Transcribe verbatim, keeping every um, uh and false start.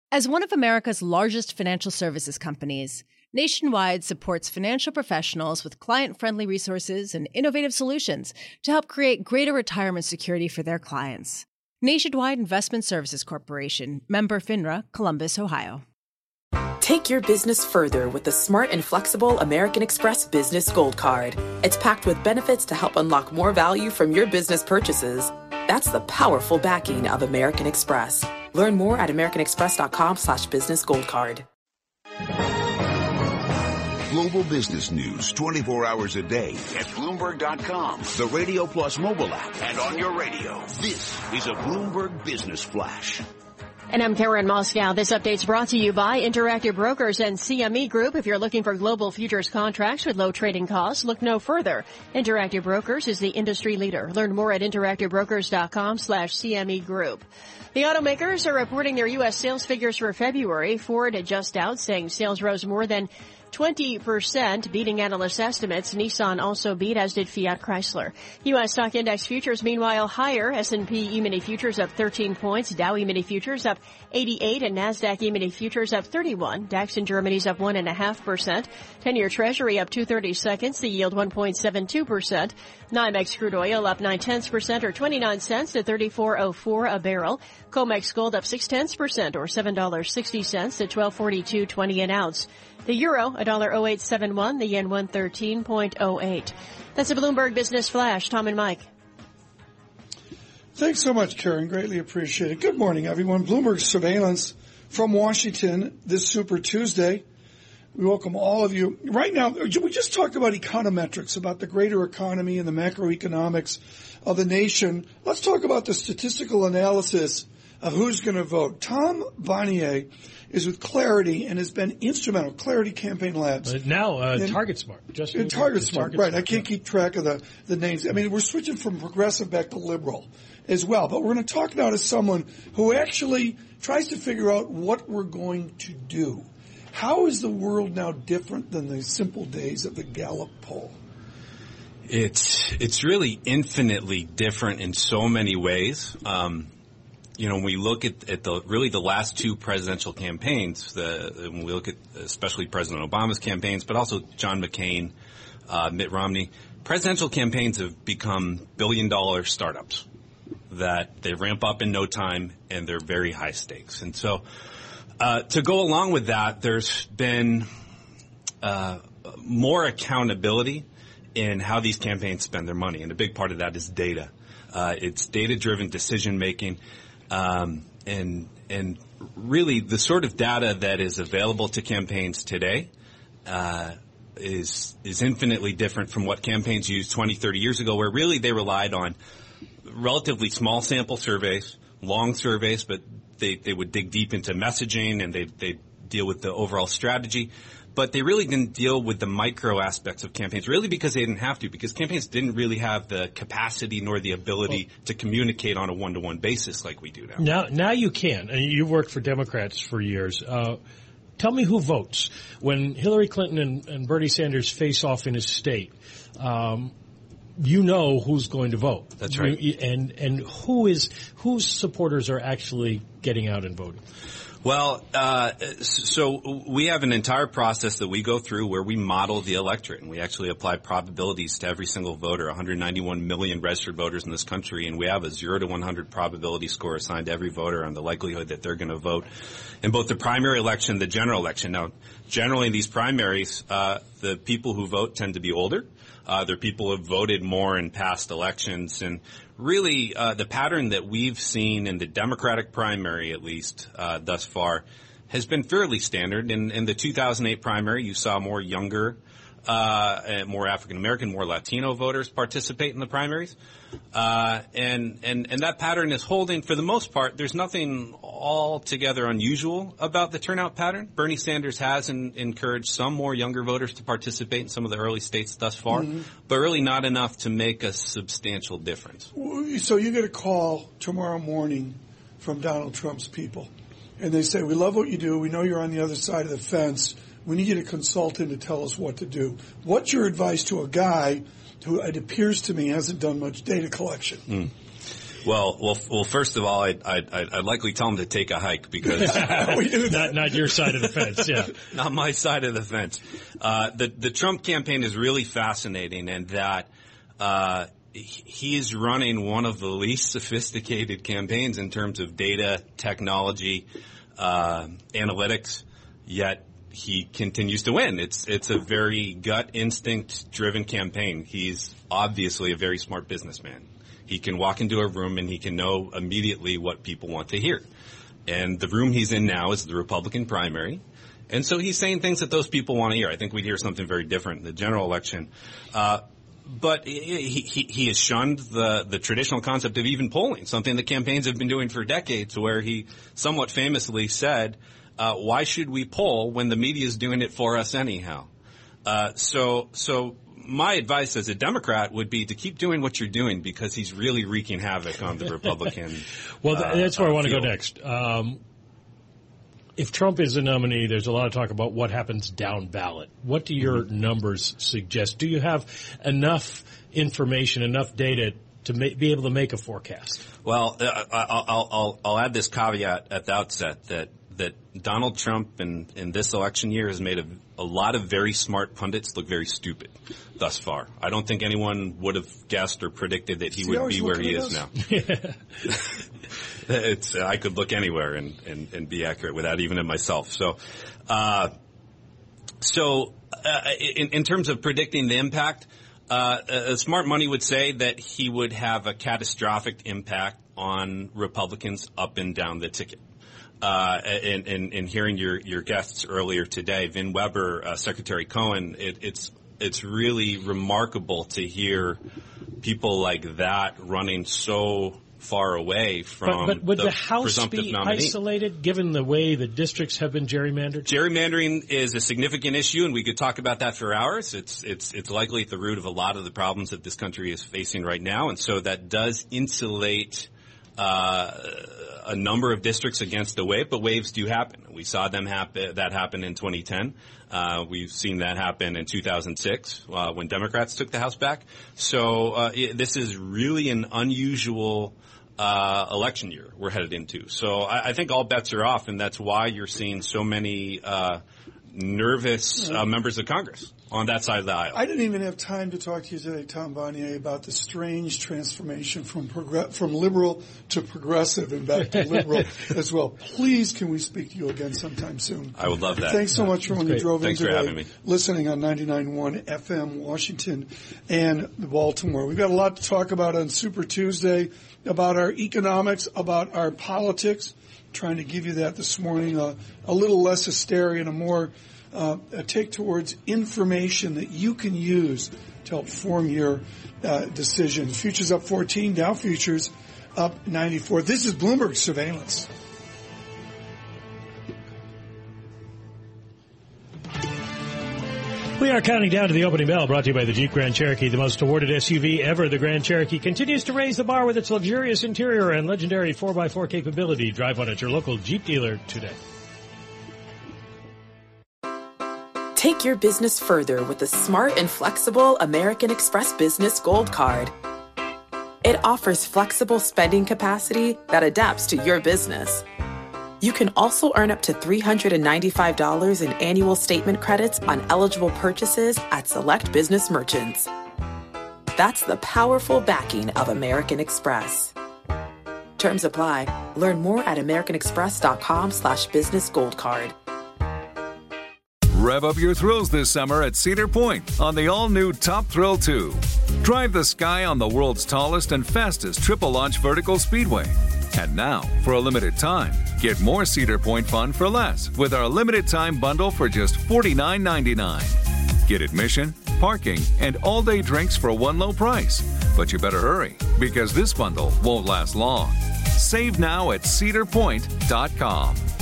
As one of America's largest financial services companies, Nationwide supports financial professionals with client-friendly resources and innovative solutions to help create greater retirement security for their clients. Nationwide Investment Services Corporation, member FINRA, Columbus, Ohio. Take your business further with the smart and flexible American Express Business Gold Card. It's packed with benefits to help unlock more value from your business purchases. That's the powerful backing of American Express. Learn more at americanexpress.com slash business gold card. Global business news twenty-four hours a day at Bloomberg dot com, the Radio Plus mobile app, and on your radio. This is a Bloomberg Business Flash. And I'm Karen Moscow. This update's brought to you by Interactive Brokers and C M E Group. If you're looking for global futures contracts with low trading costs, look no further. Interactive Brokers is the industry leader. Learn more at interactive brokers dot com slash C M E Group. The automakers are reporting their U S sales figures for February. Ford just out saying sales rose more than twenty percent, beating analyst estimates. Nissan also beat, as did Fiat Chrysler. U S stock index futures, meanwhile, higher. S and P E-mini futures up thirteen points. Dow E-mini futures up eighty-eight, and NASDAQ E-mini futures up thirty-one. DAX in Germany's up one point five percent. ten-year Treasury up two thirty seconds. The yield one point seven two percent. NYMEX crude oil up nine tenths percent, or twenty-nine cents to thirty-four oh four a barrel. COMEX gold up six tenths percent, or seven dollars and sixty cents to twelve forty-two twenty an ounce. The euro, one dollar oh eight seven one, the yen one thirteen point oh eight. That's a Bloomberg Business Flash. Tom and Mike. Thanks so much, Karen. Greatly appreciate it. Good morning, everyone. Bloomberg Surveillance from Washington this Super Tuesday. We welcome all of you. Right now, we just talked about econometrics, about the greater economy and the macroeconomics of the nation. Let's talk about the statistical analysis of who's going to vote. Tom Bonnier is with Clarity and has been instrumental. Clarity Campaign Labs. Uh, now, uh, and, Target Smart. Just Target Smart, Target right. Smart, I can't yeah. keep track of the, the names. I mean, we're switching from progressive back to liberal as well. But we're going to talk now to someone who actually tries to figure out what we're going to do. How is the world now different than the simple days of the Gallup poll? It's it's really infinitely different in so many ways. Um, you know, when we look at, at the really the last two presidential campaigns, the, when we look at especially President Obama's campaigns, but also John McCain, uh, Mitt Romney, presidential campaigns have become billion-dollar startups that they ramp up in no time, and they're very high stakes. And so uh, to go along with that, there's been uh, more accountability in how these campaigns spend their money, and a big part of that is data. Uh, it's data-driven decision-making. Um, and, and really the sort of data that is available to campaigns today, uh, is, is infinitely different from what campaigns used twenty, thirty years ago, where really they relied on relatively small sample surveys, long surveys, but they, they would dig deep into messaging and they, they deal with the overall strategy. But they really didn't deal with the micro aspects of campaigns, really because they didn't have to, because campaigns didn't really have the capacity nor the ability well, to communicate on a one-to-one basis like we do now. Now, now you can. And you've worked for Democrats for years. Uh, tell me who votes. When Hillary Clinton and, and Bernie Sanders face off in a state, um, you know who's going to vote. That's right. You, and and who is whose supporters are actually getting out and voting? Well, uh, so we have an entire process that we go through where we model the electorate, and we actually apply probabilities to every single voter, one hundred ninety-one million registered voters in this country, and we have a zero to one hundred probability score assigned to every voter on the likelihood that they're going to vote in both the primary election and the general election. Now, generally in these primaries, uh, the people who vote tend to be older. Uh, they're people who have voted more in past elections, and really, uh, the pattern that we've seen in the Democratic primary, at least, uh, thus far, has been fairly standard. In, in the two thousand eight primary, you saw more younger, uh, more African American, more Latino voters participate in the primaries. Uh, and, and, and that pattern is holding for the most part. There's nothing altogether unusual about the turnout pattern. Bernie Sanders has in, encouraged some more younger voters to participate in some of the early states thus far, mm-hmm. but really not enough to make a substantial difference. So you get a call tomorrow morning from Donald Trump's people, and they say, we love what you do. We know you're on the other side of the fence. We need you to consult him to tell us what to do. What's your advice to a guy who, it appears to me, hasn't done much data collection? Mm. Well, well, well. First of all, I'd, I'd, I'd likely tell him to take a hike because not not your side of the fence. Yeah, not my side of the fence. Uh, the the Trump campaign is really fascinating, in that uh, he is running one of the least sophisticated campaigns in terms of data, technology, uh, analytics. Yet he continues to win. It's it's a very gut instinct driven campaign. He's obviously a very smart businessman. He can walk into a room and he can know immediately what people want to hear. And the room he's in now is the Republican primary. And so he's saying things that those people want to hear. I think we'd hear something very different in the general election. Uh, but he, he, he has shunned the, the traditional concept of even polling, something that campaigns have been doing for decades, where he somewhat famously said, uh, why should we poll when the media is doing it for us anyhow? Uh, so, so, my advice as a Democrat would be to keep doing what you're doing, because he's really wreaking havoc on the Republican. well, th- that's where uh, I want to field. go next. Um, if Trump is the nominee, there's a lot of talk about what happens down ballot. What do your mm-hmm. numbers suggest? Do you have enough information, enough data to ma- be able to make a forecast? Well, uh, I'll, I'll, I'll add this caveat at the outset that that Donald Trump in, in this election year has made a, a lot of very smart pundits look very stupid thus far. I don't think anyone would have guessed or predicted that he See, would be where he is us? now. it's I could look anywhere and, and, and be accurate with that, even in myself. So, uh, so uh, in, in terms of predicting the impact, uh, a smart money would say that he would have a catastrophic impact on Republicans up and down the ticket. Uh, in, in, in hearing your, your guests earlier today, Vin Weber, uh, Secretary Cohen, it, it's it's really remarkable to hear people like that running so far away from but, but would the, the House presumptive be nominee. Isolated, given the way the districts have been gerrymandered? Gerrymandering is a significant issue, and we could talk about that for hours. It's it's it's likely at the root of a lot of the problems that this country is facing right now, and so that does insulate Uh, a number of districts against the wave, but waves do happen. We saw them happen, that happen in twenty ten. Uh, we've seen that happen in two thousand six uh, when Democrats took the House back. So uh, it, this is really an unusual uh, election year we're headed into. So I, I think all bets are off, and that's why you're seeing so many uh, nervous uh, members of Congress on that side of the aisle. I didn't even have time to talk to you today, Tom Bonnier, about the strange transformation from progr- from liberal to progressive and back to liberal as well. Please, can we speak to you again sometime soon? I would love that. Thanks so much for when you drove Thanks in today. for having me. Listening on ninety-nine point one F M Washington and Baltimore. We've got a lot to talk about on Super Tuesday, about our economics, about our politics. Trying to give you that this morning, uh, a little less hysteria and a more uh, a take towards information that you can use to help form your uh, decisions. Futures up fourteen, Dow futures up ninety-four. This is Bloomberg Surveillance. We are counting down to the opening bell, brought to you by the Jeep Grand Cherokee, the most awarded S U V ever. The Grand Cherokee continues to raise the bar with its luxurious interior and legendary four by four capability. Drive one at your local Jeep dealer today. Take your business further with the smart and flexible American Express Business Gold Card. It offers flexible spending capacity that adapts to your business. You can also earn up to three hundred ninety-five dollars in annual statement credits on eligible purchases at select business merchants. That's the powerful backing of American Express. Terms apply. Learn more at americanexpress.com slash business gold card. Rev up your thrills this summer at Cedar Point on the all-new Top Thrill two. Drive the sky on the world's tallest and fastest triple-launch vertical speedway. And now, for a limited time, get more Cedar Point fun for less with our limited-time bundle for just forty-nine ninety-nine. Get admission, parking, and all-day drinks for one low price. But you better hurry, because this bundle won't last long. Save now at cedar point dot com.